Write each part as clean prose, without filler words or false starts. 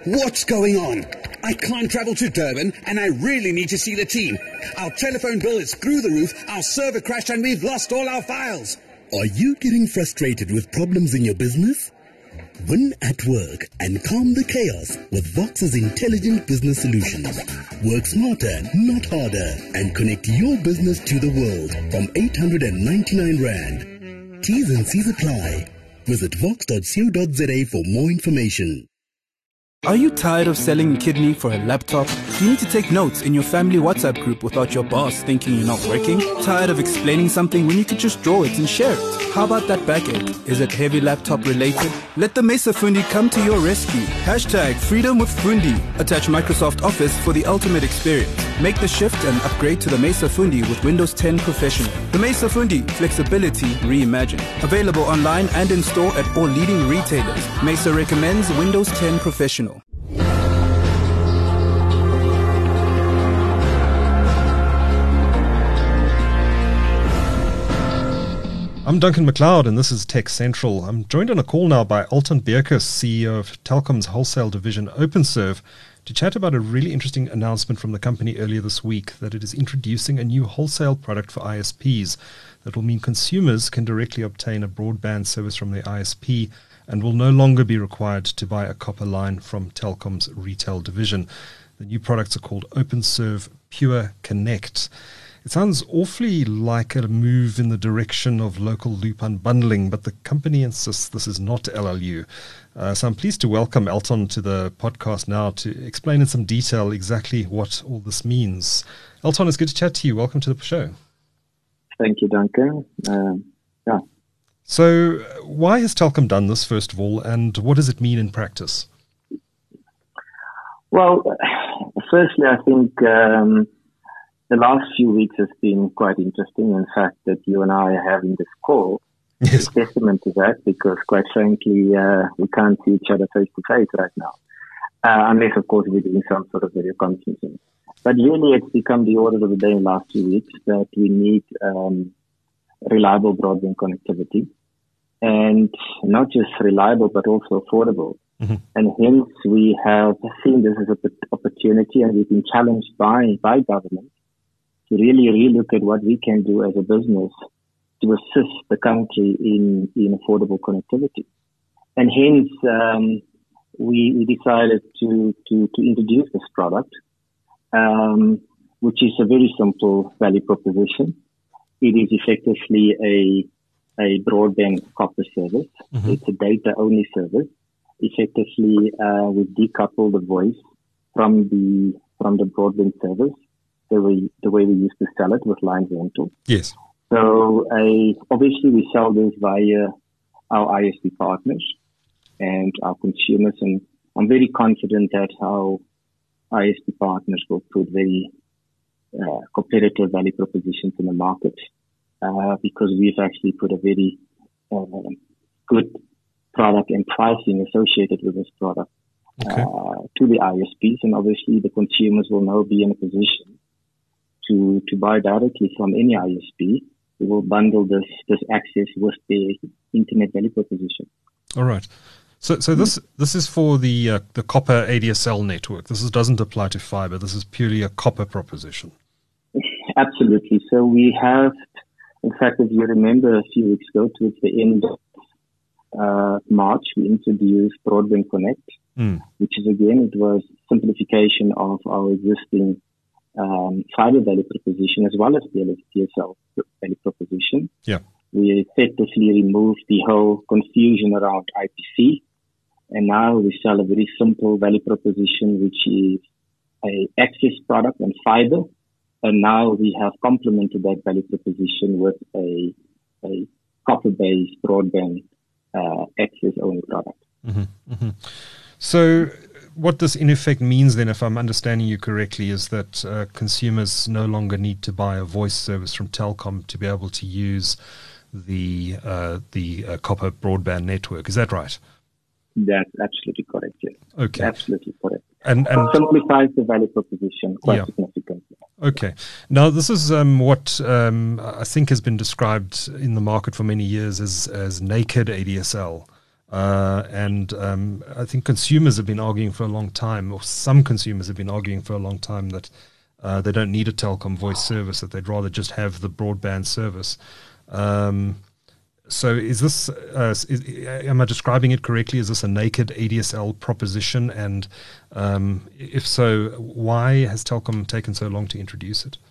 What's going on? I can't travel to Durban and I really need to see the team. Our telephone bill is through the roof, our server crashed and we've lost all our files. Are you getting frustrated with problems in your business? Win at work and calm the chaos with Vox's intelligent business solutions. Work smarter, not harder, and connect your business to the world from 899 Rand. T's and C's apply. Visit vox.co.za for more information. Are you tired of selling kidney for a laptop? Do you need to take notes in your family WhatsApp group without your boss thinking you're not working? Tired of explaining something when you could just draw it and share it? How about that backache? Is it heavy laptop related? Let the Mesa Fundi come to your rescue. Hashtag Freedom with Fundi. Attach Microsoft Office for the ultimate experience. Make the shift and upgrade to the Mesa Fundi with Windows 10 Professional. The Mesa Fundi, flexibility reimagined. Available online and in store at all leading retailers. Mesa recommends Windows 10 Professional. I'm Duncan McLeod, and this is Tech Central. I'm joined on a call now by Alton Beerkus, CEO of Telkom's wholesale division OpenServe, to chat about a really interesting announcement from the company earlier this week that it is introducing a new wholesale product for ISPs that will mean consumers can directly obtain a broadband service from their ISP and will no longer be required to buy a copper line from Telkom's retail division. The new products are called OpenServe Pure Connect. It sounds awfully like a move in the direction of local loop unbundling, but the company insists this is not LLU. So I'm pleased to welcome Alton to the podcast now to explain in some detail exactly what all this means. Alton, it's good to chat to you. Welcome to the show. Thank you, Duncan. So why has Telkom done this, first of all, and what does it mean in practice? Well, firstly, I think the last few weeks has been quite interesting. In fact, that you and I are having this call is testament to that, because quite frankly, we can't see each other face to face right now, unless, of course, we're doing some sort of video conferencing. But really, it's become the order of the day in the last few weeks that we need reliable broadband connectivity, and not just reliable, but also affordable. Mm-hmm. And hence, we have seen this as an opportunity, and we've been challenged by government to really relook at what we can do as a business to assist the country in affordable connectivity. And hence, we decided to introduce this product, which is a very simple value proposition. It is effectively a broadband copper service. Mm-hmm. It's a data-only service. Effectively, we decouple the voice from the broadband service, the way we used to sell it with line rental. Yes. So obviously we sell this via our ISP partners and our consumers, and I'm very confident that our ISP partners will put very competitive value propositions in the market, because we've actually put a very good product and pricing associated with this product to the ISPs, and obviously the consumers will now be in a position to buy directly from any ISP. We will bundle this access with the internet value proposition. All right. So this is for the copper ADSL network. This doesn't apply to fiber. This is purely a copper proposition. Absolutely. So we have, in fact, if you remember a few weeks ago, towards the end of March, we introduced Broadband Connect, which is, again, it was simplification of our existing fiber value proposition as well as the DSL value proposition. Yeah. We effectively removed the whole confusion around IPC, and now we sell a very simple value proposition, which is a access product and fiber. And now we have complemented that value proposition with a copper-based broadband access-only product. Mm-hmm, mm-hmm. So what this in effect means then, if I'm understanding you correctly, is that consumers no longer need to buy a voice service from Telkom to be able to use the copper broadband network. Is that right? That's absolutely correct, yes. Okay. Absolutely correct. And simplifies the value proposition quite significantly. Okay. Now, this is what I think has been described in the market for many years as naked ADSL. And I think consumers have been arguing for a long time, or some consumers have been arguing for a long time, that they don't need a Telkom voice service, that they'd rather just have the broadband service. So is this, am I describing it correctly? Is this a naked ADSL proposition? And if so, why has Telkom taken so long to introduce it?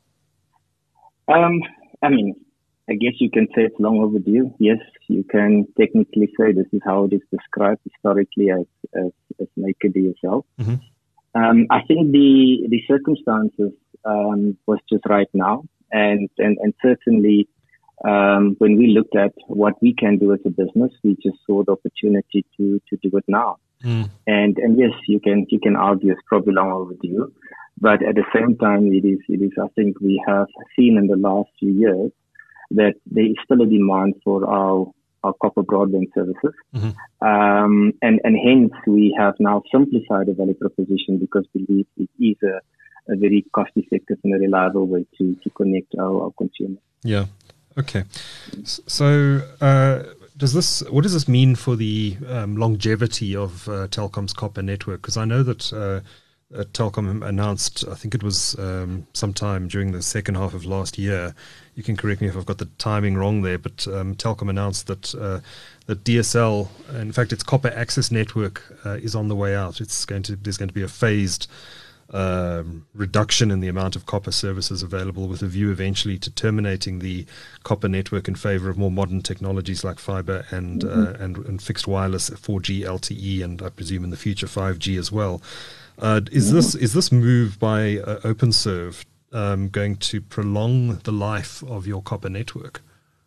I mean, I guess you can say it's long overdue. Yes, you can technically say this is how it is described historically as naked DSL. Mm-hmm. I think the circumstances was just right now, and certainly when we looked at what we can do as a business, we just saw the opportunity to do it now. Mm. And yes, you can argue it's probably long overdue, but at the same time, it is. I think we have seen in the last few years that there is still a demand for our copper broadband services. Mm-hmm. And hence we have now simplified the value proposition because we believe it is a very cost-effective and a reliable way to connect our consumers. Yeah. Okay. So what does this mean for the longevity of Telkom's copper network? Because I know that Telkom announced, I think it was sometime during the second half of last year. You can correct me if I've got the timing wrong there, but Telkom announced that that DSL, in fact, its copper access network is on the way out. There's going to be a phased reduction in the amount of copper services available, with a view eventually to terminating the copper network in favor of more modern technologies like fiber and and fixed wireless 4G LTE, and I presume in the future 5G as well. Is this move by OpenServe going to prolong the life of your copper network?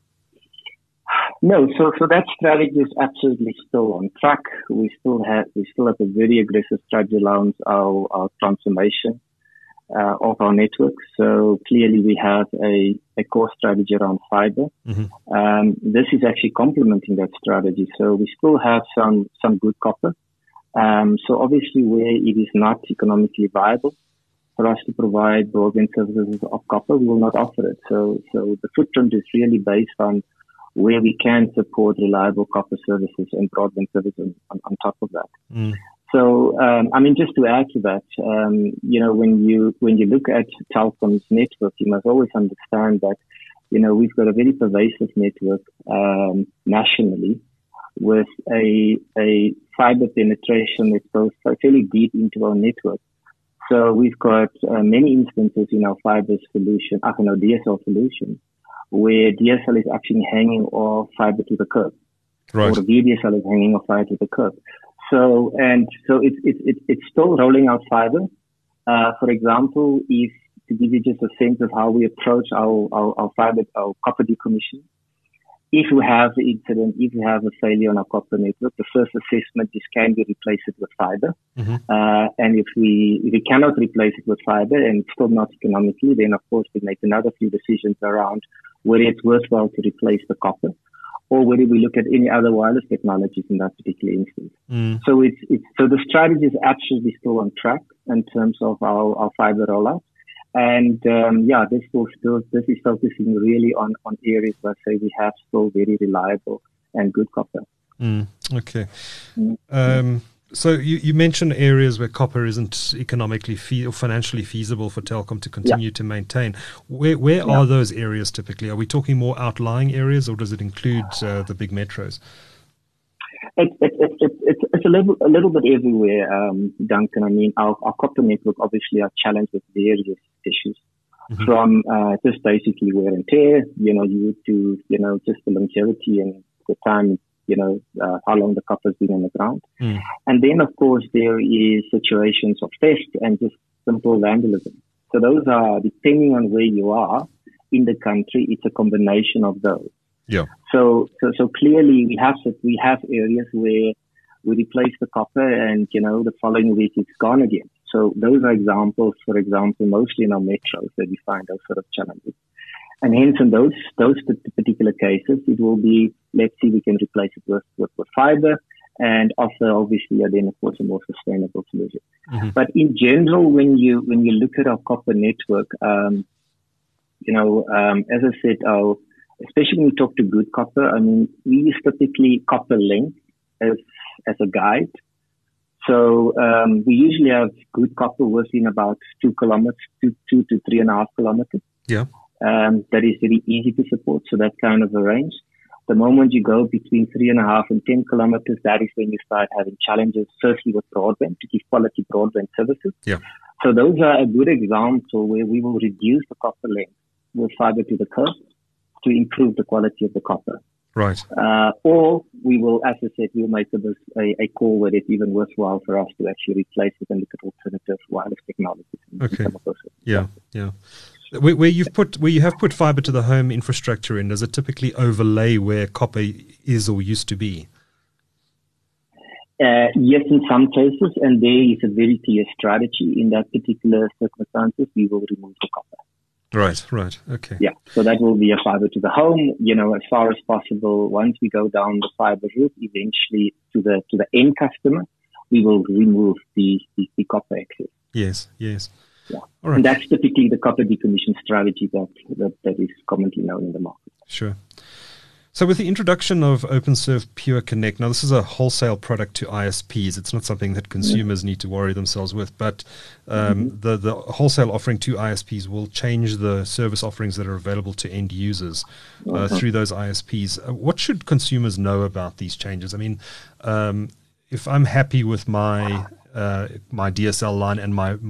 No, so that strategy is absolutely still on track. We still have a very aggressive strategy around our transformation of our network. So clearly we have a core strategy around fiber. Mm-hmm. This is actually complementing that strategy. So we still have some good copper. So obviously where it is not economically viable for us to provide broadband services of copper, we will not offer it. So the footprint is really based on where we can support reliable copper services and broadband services on top of that. Mm. So, just to add to that, when you look at Telkom's network, you must always understand that, we've got a very pervasive network, nationally, with a fiber penetration that goes fairly deep into our network. So we've got many instances in our fiber solution, in our DSL solution, where DSL is actually hanging off fiber to the curb, right, or VDSL is hanging off fiber to the curb. So it's still rolling out fiber. For example, if to give you just a sense of how we approach our fiber, our copper decommission, if we have the incident, if we have a failure on our copper network, the first assessment is, can we replace it with fiber? Mm-hmm. And if we cannot replace it with fiber and it's still not economically, then of course we make another few decisions around whether it's worthwhile to replace the copper, or whether we look at any other wireless technologies in that particular instance. Mm. So so the strategy is absolutely still on track in terms of our fiber rollout. And this is focusing really on areas where, say, we have still very reliable and good copper. Mm. Okay. Mm. So you mentioned areas where copper isn't economically or financially feasible for Telkom to continue to maintain. Where are those areas typically? Are we talking more outlying areas, or does it include the big metros? It's a little bit everywhere, Duncan. I mean, our copper network obviously are challenged with various issues, mm-hmm, from just basically wear and tear, just the longevity and the time, how long the copper's been on the ground. Mm. And then, of course, there is situations of theft and just simple vandalism. So those are, depending on where you are in the country, it's a combination of those. Yeah. So clearly we have areas where we replace the copper and, the following week it's gone again. So those are examples, for example, mostly in our metros that we find those sort of challenges. And hence in those particular cases, it will be, let's see, we can replace it with fiber and offer obviously then of course a more sustainable solution. Mm-hmm. But in general, when you look at our copper network, as I said, especially when we talk to good copper, I mean, we use typically copper length as a guide. So we usually have good copper within about 2 kilometers, 2 to 3.5 kilometers. Yeah. That is very easy to support. So that kind of a range. The moment you go between 3.5 and 10 kilometers, that is when you start having challenges, firstly with broadband, to give quality broadband services. Yeah. So those are a good example where we will reduce the copper length with fiber to the curb to improve the quality of the copper. Right. Or we will, as I said, we'll make a call where it's even worthwhile for us to actually replace it and look at alternative wireless technologies. Okay. Yeah. Where you have put fiber to the home infrastructure in, does it typically overlay where copper is or used to be? Yes, in some cases, and there is a very clear strategy. In that particular circumstances, we will remove the copper. Right. Okay. Yeah, so that will be a fiber to the home. As far as possible, once we go down the fiber route, eventually to the end customer, we will remove the copper access. Yes. Yeah. All right. And that's typically the copper decommission strategy that is commonly known in the market. Sure. So with the introduction of OpenServe Pure Connect, now this is a wholesale product to ISPs. It's not something that consumers need to worry themselves with, but the wholesale offering to ISPs will change the service offerings that are available to end users through those ISPs. What should consumers know about these changes? I mean, if I'm happy with my DSL line and my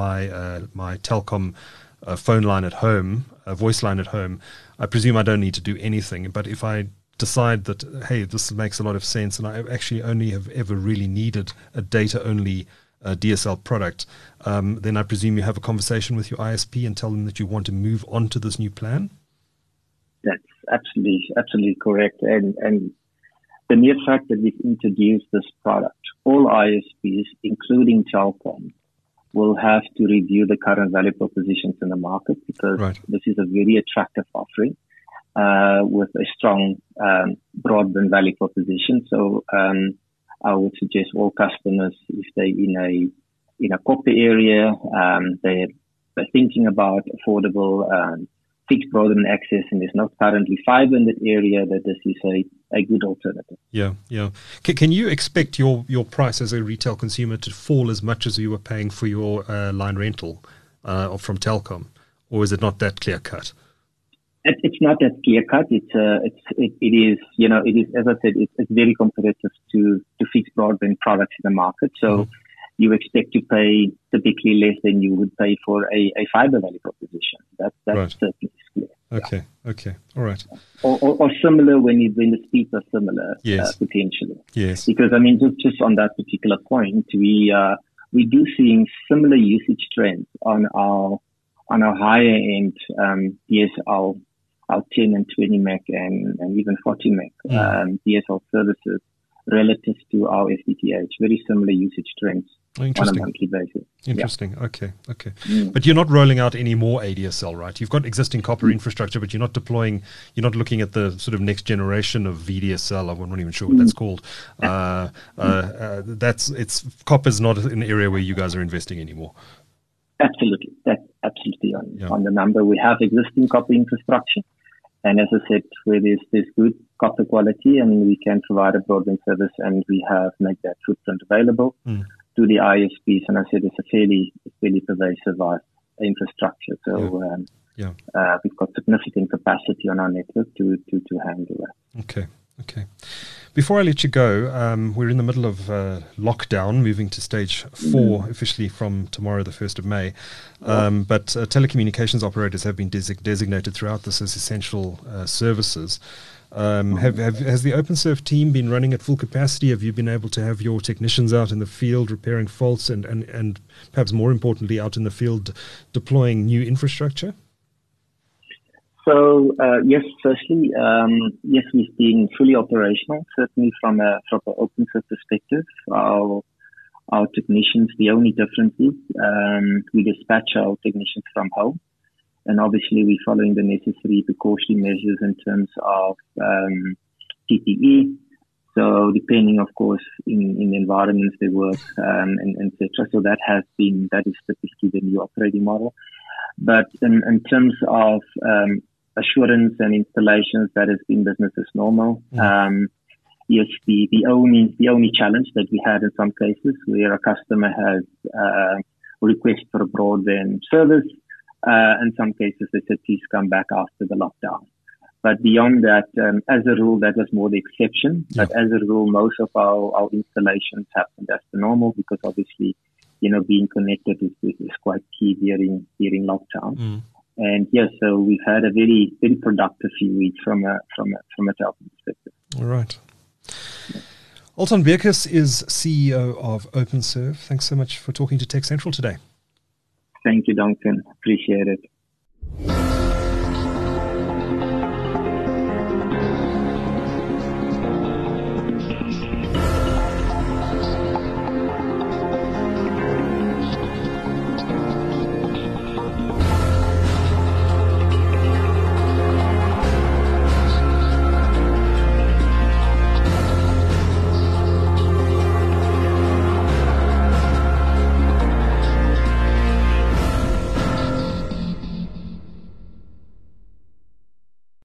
Telkom phone line at home, voice line at home, I presume I don't need to do anything. But if I decide that, hey, this makes a lot of sense and I actually only have ever really needed a data-only DSL product, then I presume you have a conversation with your ISP and tell them that you want to move on to this new plan? That's absolutely correct. And the mere fact that we've introduced this product, all ISPs, including Telkom, will have to review the current value propositions in the market because this is a very attractive offering with a strong broadband value proposition. So I would suggest all customers, if they're in a copper area, they're thinking about affordable fixed broadband access, and there's not currently fiber in that area, that this is a good alternative. Yeah. Can you expect your price as a retail consumer to fall as much as you were paying for your line rental from Telkom, or is it not that clear cut? It's not that clear cut. It is, as I said, it's very competitive to fixed broadband products in the market. So you expect to pay typically less than you would pay for a fiber value proposition. That's certainly clear. Okay. All right. Or similar when the speeds are similar, potentially. Yes. Because I mean, just on that particular point, we do seeing similar usage trends on our higher end DSL, our 10 and 20 meg and even 40 meg DSL services relative to our FTTH. Very similar usage trends on a monthly basis. Interesting. Yeah. Okay. But you're not rolling out any more ADSL, right? You've got existing copper infrastructure, but you're not looking at the sort of next generation of VDSL. I'm not even sure what that's called. Copper's not an area where you guys are investing anymore. Absolutely. That's absolutely on the number. We have existing copper infrastructure. And as I said, where there's good copper quality and we can provide a broadband service, and we have made that footprint available to the ISPs. And I said it's a fairly pervasive infrastructure. So we've got significant capacity on our network to handle that. Okay. Before I let you go, we're in the middle of lockdown, moving to stage 4 officially from tomorrow, the 1st of May. But telecommunications operators have been designated throughout this as essential services. Has the OpenServe team been running at full capacity? Have you been able to have your technicians out in the field repairing faults and perhaps more importantly, out in the field deploying new infrastructure? So, yes, firstly, yes, we've been fully operational, certainly from an OpenServe perspective. Our technicians, the only difference is we dispatch our technicians from home. And obviously, we're following the necessary precautionary measures in terms of PPE. So, depending, of course, in the environments they work, and et cetera. So, that is typically the new operating model. But in terms of assurance and installations, that has been business as normal. yes, the only challenge that we had in some cases where a customer has request for a broadband service. In some cases, they said, please come back after the lockdown. But beyond that, as a rule, that was more the exception. Yeah. But as a rule, most of our installations happened as the normal because obviously, being connected is quite key during lockdown. And yes, so we've had a very, very productive few weeks from a Telkom perspective. All right. Alton Beukes is CEO of OpenServe. Thanks so much for talking to Tech Central today. Thank you, Duncan. Appreciate it.